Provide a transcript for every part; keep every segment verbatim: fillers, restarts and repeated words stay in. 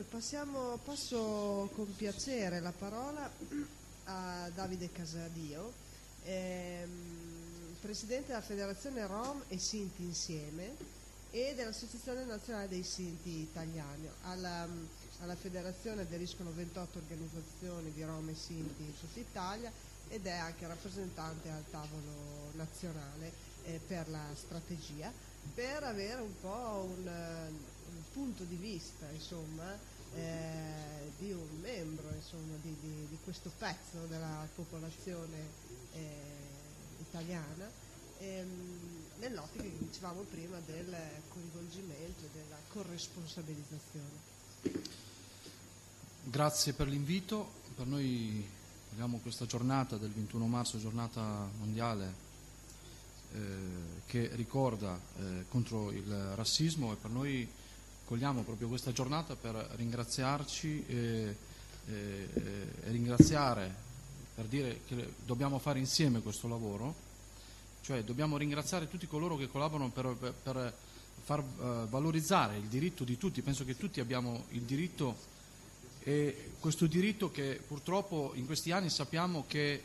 passiamo, passo con piacere la parola a Davide Casadio, ehm, presidente della Federazione Rom e Sinti Insieme e dell'Associazione Nazionale dei Sinti Italiani. Alla, alla federazione aderiscono ventotto organizzazioni di Rom e Sinti in tutta Italia ed è anche rappresentante al tavolo nazionale eh, per la strategia, per avere un po' un, un punto di vista, insomma, eh, di un membro, insomma, di, di, di questo pezzo della popolazione eh, italiana, ehm, nell'ottica che dicevamo prima del coinvolgimento e della corresponsabilizzazione. Grazie per l'invito. Per noi abbiamo questa giornata del ventuno marzo, giornata mondiale eh, che ricorda eh, contro il razzismo, e per noi cogliamo proprio questa giornata per ringraziarci e, e, e ringraziare, per dire che dobbiamo fare insieme questo lavoro, cioè dobbiamo ringraziare tutti coloro che collaborano per, per, per far uh, valorizzare il diritto di tutti. Penso che tutti abbiamo il diritto, e questo diritto che purtroppo in questi anni sappiamo che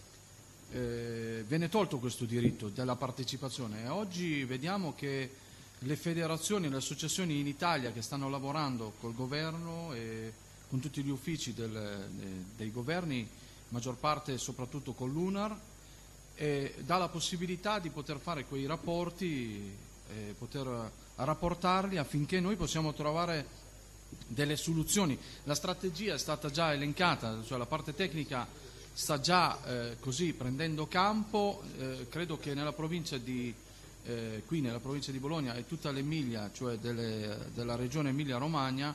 eh, viene tolto, questo diritto della partecipazione, e oggi vediamo che le federazioni e le associazioni in Italia che stanno lavorando col governo e con tutti gli uffici del, de, dei governi, maggior parte soprattutto con l'UNAR, e dà la possibilità di poter fare quei rapporti, e poter rapportarli affinché noi possiamo trovare delle soluzioni. La strategia è stata già elencata, cioè la parte tecnica sta già eh, così prendendo campo. Eh, credo che nella provincia di eh, qui nella provincia di Bologna e tutta l'Emilia, cioè delle, della regione Emilia-Romagna,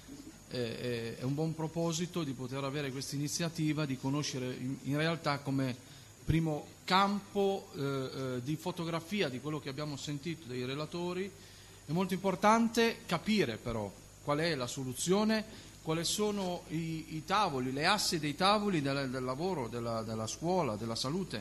eh, è un buon proposito di poter avere questa iniziativa, di conoscere in, in realtà come primo campo eh, eh, di fotografia di quello che abbiamo sentito dai relatori. È molto importante capire però qual è la soluzione, quali sono i, i tavoli, le assi dei tavoli del, del lavoro, della, della scuola, della salute,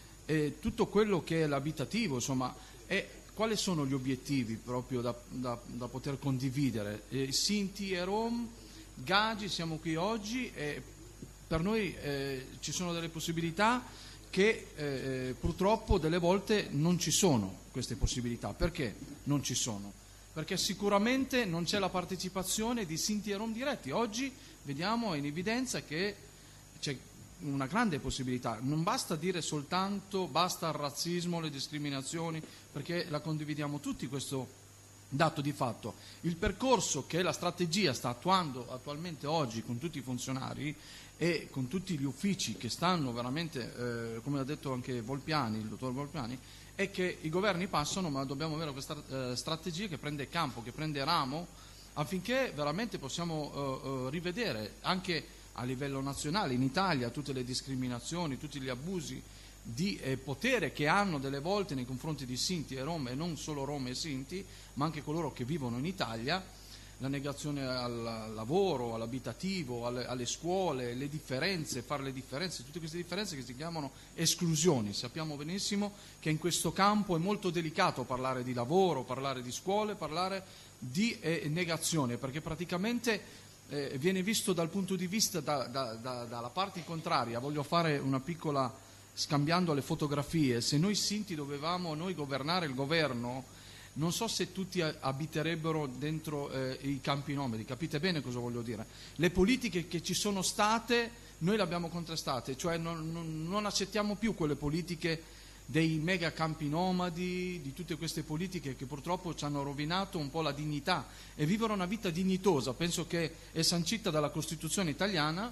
e tutto quello che è l'abitativo, insomma, e quali sono gli obiettivi proprio da, da, da poter condividere. E Sinti e Rom, Gagi, siamo qui oggi e per noi eh, ci sono delle possibilità che eh, purtroppo delle volte non ci sono queste possibilità. Perché non ci sono? Perché sicuramente non c'è la partecipazione di Sinti e Rom diretti. Oggi vediamo in evidenza che c'è una grande possibilità. Non basta dire soltanto basta il razzismo, le discriminazioni, perché la condividiamo tutti questo dato di fatto. Il percorso che la strategia sta attuando attualmente oggi con tutti i funzionari e con tutti gli uffici che stanno veramente, eh, come ha detto anche Volpiani, il dottor Volpiani, è che i governi passano, ma dobbiamo avere questa eh, strategia che prende campo, che prende ramo, affinché veramente possiamo eh, eh, rivedere anche a livello nazionale, in Italia, tutte le discriminazioni, tutti gli abusi di eh, potere che hanno delle volte nei confronti di Sinti e Rom, e non solo Rom e Sinti, ma anche coloro che vivono in Italia, la negazione al lavoro, all'abitativo, alle, alle scuole, le differenze, fare le differenze, tutte queste differenze che si chiamano esclusioni. Sappiamo benissimo che in questo campo è molto delicato parlare di lavoro, parlare di scuole, parlare di eh, negazione, perché praticamente eh, viene visto dal punto di vista da, da, da, dalla parte contraria. Voglio fare una piccola, scambiando le fotografie, se noi Sinti dovevamo noi governare il governo, non so se tutti abiterebbero dentro eh, i campi nomadi, capite bene cosa voglio dire? Le politiche che ci sono state noi le abbiamo contestate, cioè non, non, non accettiamo più quelle politiche dei mega campi nomadi, di tutte queste politiche che purtroppo ci hanno rovinato un po' la dignità, e vivere una vita dignitosa, penso che è sancita dalla Costituzione italiana,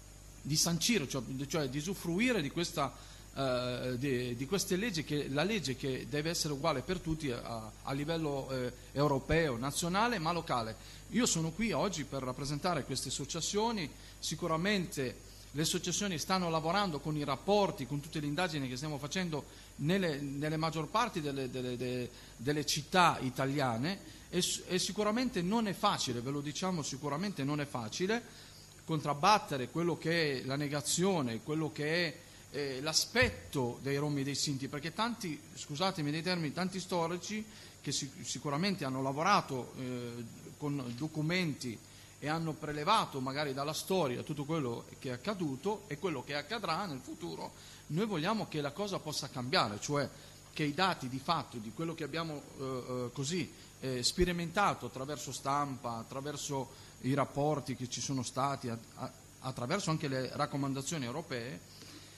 di sancire, cioè, cioè di usufruire di questa Uh, di, di queste leggi, che la legge che deve essere uguale per tutti a, a livello eh, europeo, nazionale ma locale. Io sono qui oggi per rappresentare queste associazioni. Sicuramente le associazioni stanno lavorando con i rapporti, con tutte le indagini che stiamo facendo nelle, nelle maggior parti delle, delle, delle, delle città italiane, e, e sicuramente non è facile, ve lo diciamo, sicuramente non è facile contrabbattere quello che è la negazione, quello che è Eh, l'aspetto dei Rom e dei Sinti, perché tanti, scusatemi dei termini, tanti storici che sic- sicuramente hanno lavorato eh, con documenti e hanno prelevato magari dalla storia tutto quello che è accaduto e quello che accadrà nel futuro. Noi vogliamo che la cosa possa cambiare, cioè che i dati di fatto di quello che abbiamo eh, eh, così eh, sperimentato attraverso stampa, attraverso i rapporti che ci sono stati, a, a, attraverso anche le raccomandazioni europee,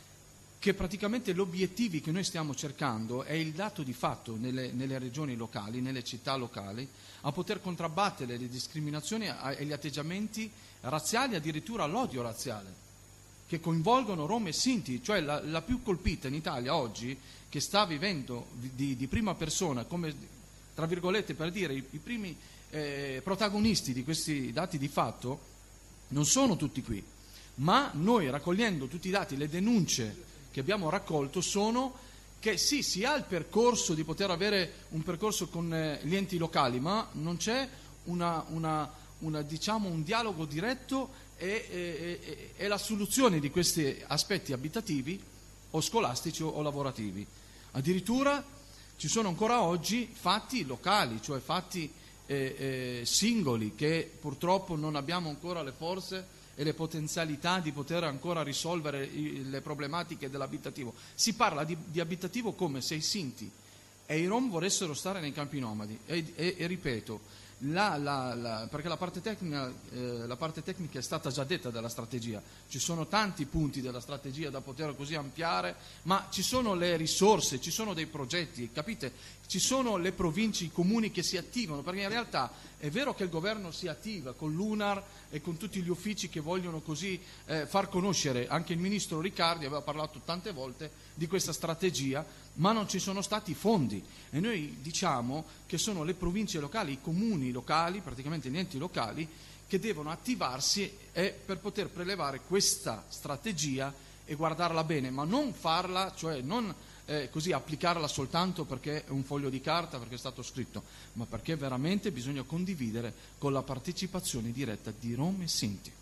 che praticamente gli obiettivi che noi stiamo cercando è il dato di fatto nelle, nelle regioni locali, nelle città locali, a poter contrabbattere le discriminazioni e gli atteggiamenti razziali, addirittura l'odio razziale, che coinvolgono Rom e Sinti, cioè la, la più colpita in Italia oggi, che sta vivendo di, di prima persona, come tra virgolette per dire i, i primi eh, protagonisti di questi dati di fatto, non sono tutti qui, ma noi raccogliendo tutti i dati, le denunce che abbiamo raccolto sono che sì, si ha il percorso di poter avere un percorso con eh, gli enti locali, ma non c'è una, una, una, diciamo, un dialogo diretto e, e, e la soluzione di questi aspetti abitativi o scolastici o, o lavorativi. Addirittura ci sono ancora oggi fatti locali, cioè fatti eh, eh, singoli, che purtroppo non abbiamo ancora le forze e le potenzialità di poter ancora risolvere i, le problematiche dell'abitativo. Si parla di, di abitativo come se i Sinti e i Rom volessero stare nei campi nomadi e, e, e ripeto, la, la, la, perché la parte, tecnica, eh, la parte tecnica è stata già detta della strategia, ci sono tanti punti della strategia da poter così ampliare, ma ci sono le risorse, ci sono dei progetti, capite? Ci sono le province, i comuni che si attivano, perché in realtà è vero che il governo si attiva con l'UNAR e con tutti gli uffici che vogliono così eh, far conoscere, anche il ministro Riccardi aveva parlato tante volte di questa strategia, ma non ci sono stati fondi e noi diciamo che sono le province locali, i comuni locali, praticamente gli enti locali, che devono attivarsi e per poter prelevare questa strategia e guardarla bene, ma non farla, cioè non eh, così applicarla soltanto perché è un foglio di carta, perché è stato scritto, ma perché veramente bisogna condividere con la partecipazione diretta di Rom e Sinti.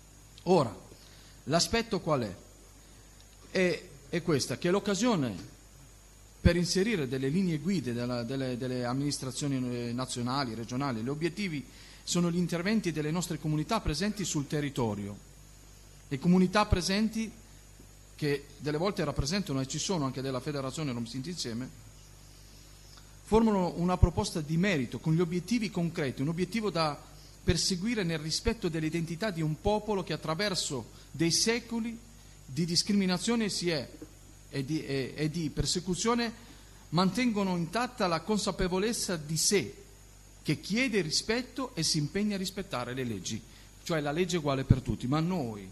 Ora, l'aspetto qual è? È, è questa, che l'occasione per inserire delle linee guida della, delle, delle amministrazioni nazionali, regionali, gli obiettivi sono gli interventi delle nostre comunità presenti sul territorio. Le comunità presenti, che delle volte rappresentano e ci sono anche della Federazione Rom Sinti Insieme, formano una proposta di merito con gli obiettivi concreti, un obiettivo da perseguire nel rispetto dell'identità di un popolo che attraverso dei secoli di discriminazione si è e di, e, e di persecuzione mantengono intatta la consapevolezza di sé, che chiede rispetto e si impegna a rispettare le leggi, cioè la legge è uguale per tutti, ma noi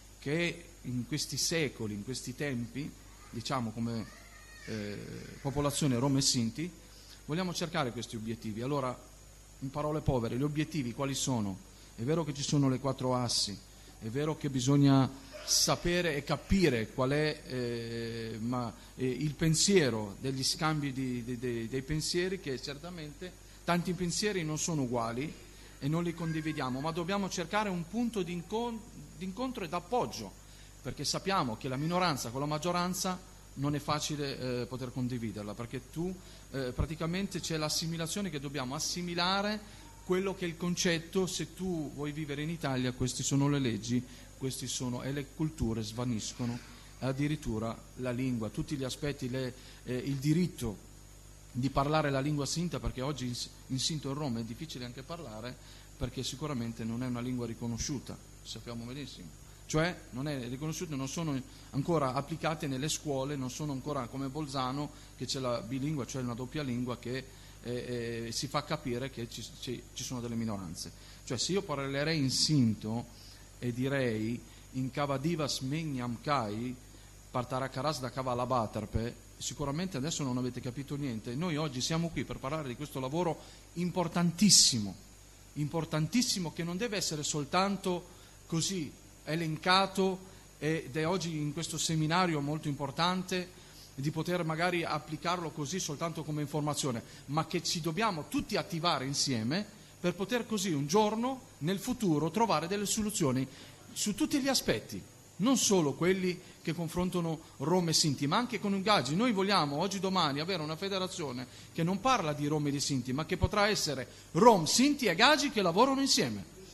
che in questi secoli, in questi tempi, diciamo come eh, popolazione Rom e Sinti, vogliamo cercare questi obiettivi. Allora, in parole povere, gli obiettivi quali sono? È vero che ci sono le quattro assi, è vero che bisogna sapere e capire qual è eh, ma, eh, il pensiero degli scambi di, di, di, dei pensieri, che certamente tanti pensieri non sono uguali e non li condividiamo, ma dobbiamo cercare un punto di incontro e d'appoggio, perché sappiamo che la minoranza con la maggioranza non è facile eh, poter condividerla, perché tu eh, praticamente c'è l'assimilazione, che dobbiamo assimilare quello che è il concetto: se tu vuoi vivere in Italia queste sono le leggi, questi sono, e le culture svaniscono, addirittura la lingua, tutti gli aspetti, le, eh, il diritto di parlare la lingua sinta, perché oggi in, in Sinto e Rom è difficile anche parlare, perché sicuramente non è una lingua riconosciuta, sappiamo benissimo, cioè non è riconosciuta, non sono ancora applicate nelle scuole, non sono ancora come Bolzano che c'è la bilingua, cioè una doppia lingua che eh, eh, si fa capire che ci, ci, ci sono delle minoranze. Cioè se io parlerei in Sinto e direi in Cavadivas Megnam Kai Partaracaras da Cavalabatarpe, sicuramente adesso non avete capito niente. Noi oggi siamo qui per parlare di questo lavoro importantissimo, importantissimo, che non deve essere soltanto così elencato, ed è oggi in questo seminario molto importante di poter magari applicarlo così soltanto come informazione, ma che ci dobbiamo tutti attivare insieme per poter così un giorno nel futuro trovare delle soluzioni su tutti gli aspetti, non solo quelli che confrontano Rom e Sinti, ma anche coniugati. Noi vogliamo oggi domani avere una federazione che non parla di Rom e di Sinti, ma che potrà essere Rom, Sinti e Gagi che lavorano insieme.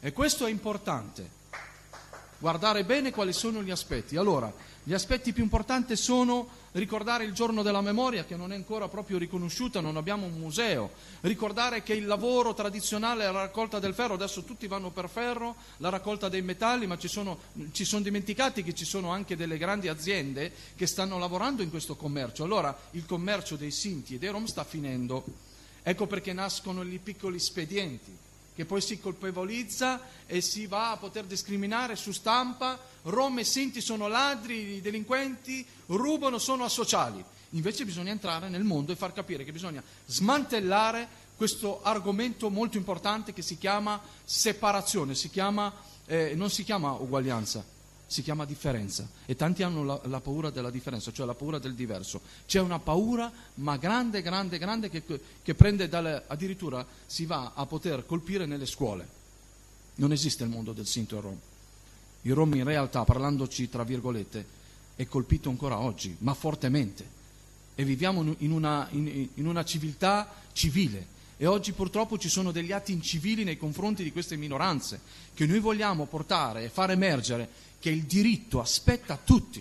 E questo è importante, guardare bene quali sono gli aspetti. Allora, gli aspetti più importanti sono ricordare il giorno della memoria, che non è ancora proprio riconosciuta, non abbiamo un museo, ricordare che il lavoro tradizionale è la raccolta del ferro, adesso tutti vanno per ferro, la raccolta dei metalli, ma ci sono, ci sono dimenticati che ci sono anche delle grandi aziende che stanno lavorando in questo commercio. Allora il commercio dei Sinti e dei Rom sta finendo, ecco perché nascono i piccoli spedienti, che poi si colpevolizza e si va a poter discriminare su stampa: Rom e Sinti sono ladri, delinquenti, rubano, sono asociali. Invece bisogna entrare nel mondo e far capire che bisogna smantellare questo argomento molto importante che si chiama separazione, si chiama, eh, non si chiama uguaglianza, si chiama differenza, e tanti hanno la, la paura della differenza, cioè la paura del diverso. C'è una paura, ma grande, grande, grande, che, che prende dalle, addirittura si va a poter colpire nelle scuole. Non esiste il mondo del Sinti e Rom. Il Rom in realtà, parlandoci tra virgolette, è colpito ancora oggi, ma fortemente, e viviamo in una, in, in una civiltà civile. E oggi purtroppo ci sono degli atti incivili nei confronti di queste minoranze che noi vogliamo portare e far emergere, che il diritto aspetta tutti.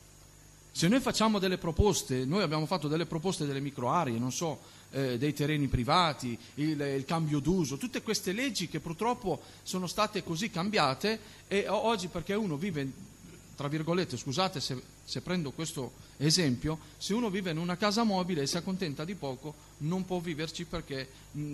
Se noi facciamo delle proposte, noi abbiamo fatto delle proposte delle microaree, non so, eh, dei terreni privati, il, il cambio d'uso, tutte queste leggi che purtroppo sono state così cambiate, e oggi perché uno vive, tra virgolette, scusate se, se prendo questo esempio, se uno vive in una casa mobile e si accontenta di poco, non può viverci perché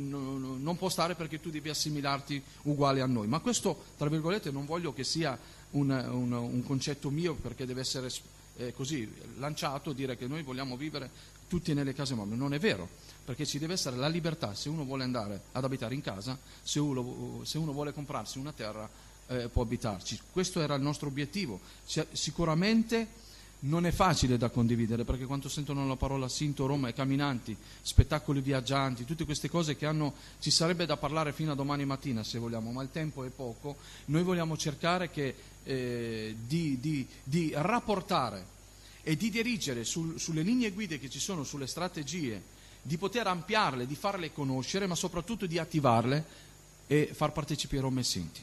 n- non può stare, perché tu devi assimilarti uguale a noi. Ma questo, tra virgolette, non voglio che sia un, un, un concetto mio, perché deve essere eh, così lanciato, dire che noi vogliamo vivere tutti nelle case mobili. Non è vero, perché ci deve essere la libertà. Se uno vuole andare ad abitare in casa, se uno, se uno vuole comprarsi una terra, eh, può abitarci. Questo era il nostro obiettivo. C- sicuramente non è facile da condividere, perché quando sentono la parola Sinti, Rom e camminanti, spettacoli viaggianti, tutte queste cose che hanno, ci sarebbe da parlare fino a domani mattina se vogliamo, ma il tempo è poco. Noi vogliamo cercare che, eh, di, di, di rapportare e di dirigere sul, sulle linee guide che ci sono, sulle strategie, di poter ampliarle, di farle conoscere, ma soprattutto di attivarle e far partecipare Rom e Sinti.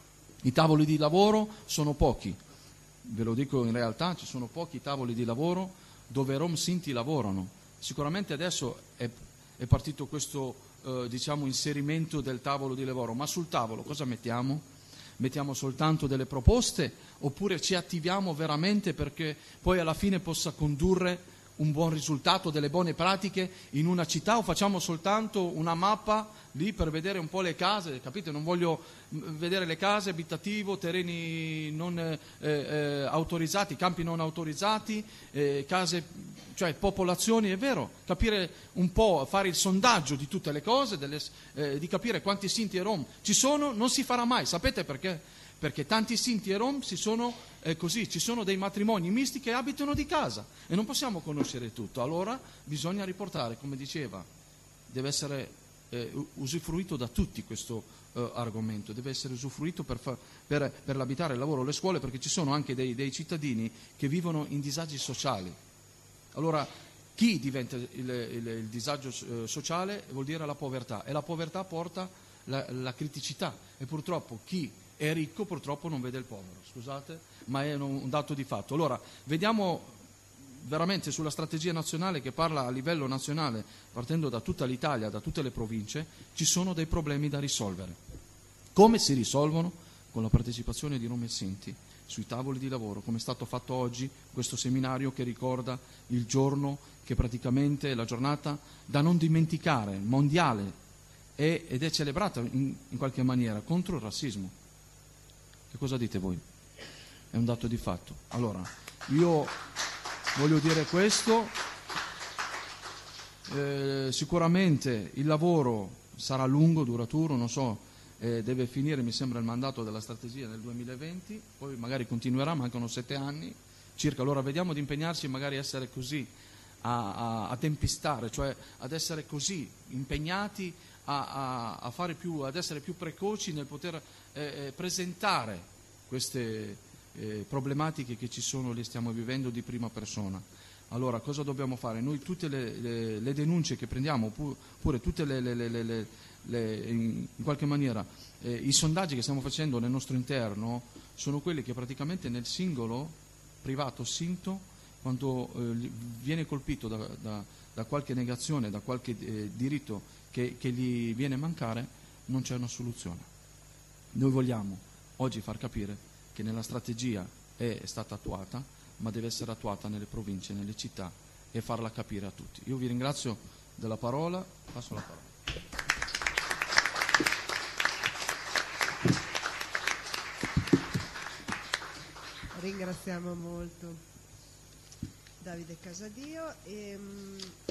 I tavoli di lavoro sono pochi. Ve lo dico, in realtà ci sono pochi tavoli di lavoro dove Rom Sinti lavorano. Sicuramente adesso è, è partito questo eh, diciamo inserimento del tavolo di lavoro, ma sul tavolo cosa mettiamo? Mettiamo soltanto delle proposte, oppure ci attiviamo veramente perché poi alla fine possa condurre un buon risultato, delle buone pratiche in una città, o facciamo soltanto una mappa lì per vedere un po' le case, capite? Non voglio vedere le case, abitativo, terreni non eh, eh, autorizzati, campi non autorizzati, eh, case, cioè popolazioni, è vero, capire un po', fare il sondaggio di tutte le cose, delle, eh, di capire quanti Sinti e Rom ci sono. Non si farà mai, sapete perché? Perché tanti Sinti e Rom si sono eh, così, ci sono dei matrimoni misti che abitano di casa e non possiamo conoscere tutto. Allora bisogna riportare, come diceva, deve essere eh, usufruito da tutti questo eh, argomento, deve essere usufruito per, fa, per, per l'abitare, il lavoro, le scuole, perché ci sono anche dei, dei cittadini che vivono in disagi sociali. Allora, chi diventa il, il, il disagio eh, sociale vuol dire la povertà, e la povertà porta la, la criticità, e purtroppo chi è ricco purtroppo non vede il povero, scusate, ma è un dato di fatto. Allora, vediamo veramente sulla strategia nazionale, che parla a livello nazionale, partendo da tutta l'Italia, da tutte le province, ci sono dei problemi da risolvere. Come si risolvono? Con la partecipazione di Rom e Sinti sui tavoli di lavoro, come è stato fatto oggi, questo seminario che ricorda il giorno che praticamente è la giornata da non dimenticare, mondiale, è, ed è celebrata in, in qualche maniera contro il razzismo. Che cosa dite voi? È un dato di fatto. Allora, io voglio dire questo, eh, sicuramente il lavoro sarà lungo, duraturo, non so, eh, deve finire, mi sembra, il mandato della strategia nel duemilaventi, poi magari continuerà, mancano sette anni circa. Allora vediamo di impegnarci, magari essere così, a, a, a tempestare, cioè ad essere così impegnati a, a, a fare più, ad essere più precoci nel poter eh, presentare queste eh, problematiche che ci sono, le stiamo vivendo di prima persona. Allora cosa dobbiamo fare? Noi tutte le, le, le denunce che prendiamo, oppure tutte le, le, le, le, le in, in qualche maniera eh, i sondaggi che stiamo facendo nel nostro interno sono quelli che praticamente nel singolo privato sinto, quando eh, viene colpito da, da, da qualche negazione, da qualche eh, diritto che, che gli viene a mancare, non c'è una soluzione. Noi vogliamo oggi far capire che nella strategia è stata attuata, ma deve essere attuata nelle province, nelle città, e farla capire a tutti. Io vi ringrazio della parola, passo la parola. Ringraziamo molto Davide Casadio. E,